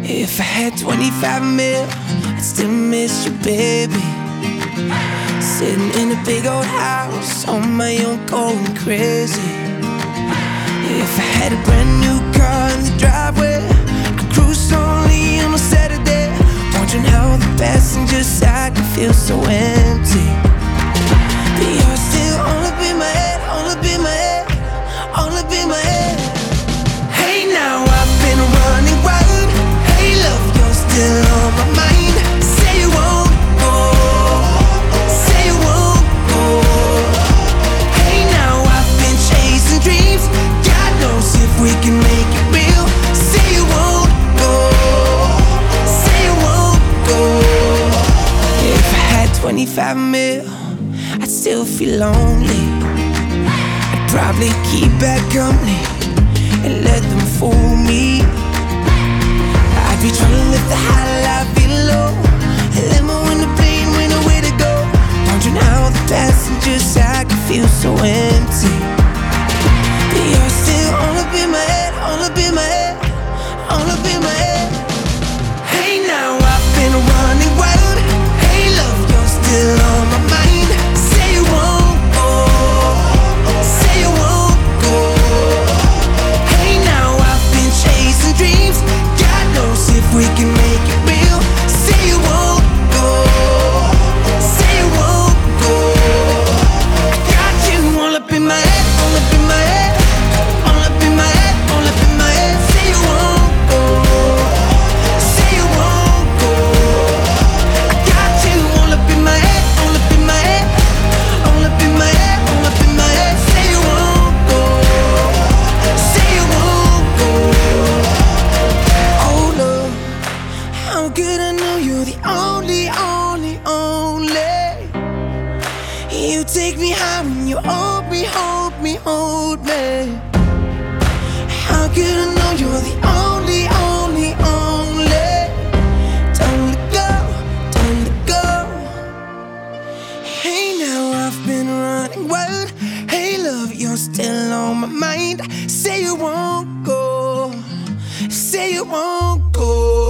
If I had 25 mil, I'd still miss you, baby. Sitting in a big old house on my own, going crazy. If I had a brand new car in the driveway, I'd cruise slowly on a Saturday, wondering how the passenger side could feel so empty. But you're still all up in my head, all up in my head, all up in my head. Hey, now I've been running wild. Hey, love, you're still on my mind. Say you won't go, say you won't go. Hey, now I've been chasing dreams. God knows if we can make it real. Say you won't go, say you won't go. If I had 25 mil, I'd still feel lonely. I'd probably keep bad company and let them fool me. I'd be trying to live the high life below, a limo in the plane with nowhere to go, wondering how the passenger side could feel so empty. But you're still all up in my head, all up in my head, all up in my head. Hey, now I've been running wild. Hey, love, you're still on my mind. Say you won't go, say you won't go. Hey, now I've been chasing dreams. God knows if we can make it real. Say you won't go, say you won't go. I got you all up in my head, all up in my head, all up in my head, all up in my head. Say you won't go, say you won't go. I got you all up in my head, all up in my head, all up in my head, all up in my head. Say you won't go, say you won't go. Oh love, how could I know you're the only, only, only? You take me high when you hold me, hold me, hold me. How could I know you're the only, only, only? Don't let go, don't let go. Hey, now I've been running wild. Hey, love, you're still on my mind. Say you won't go, say you won't go.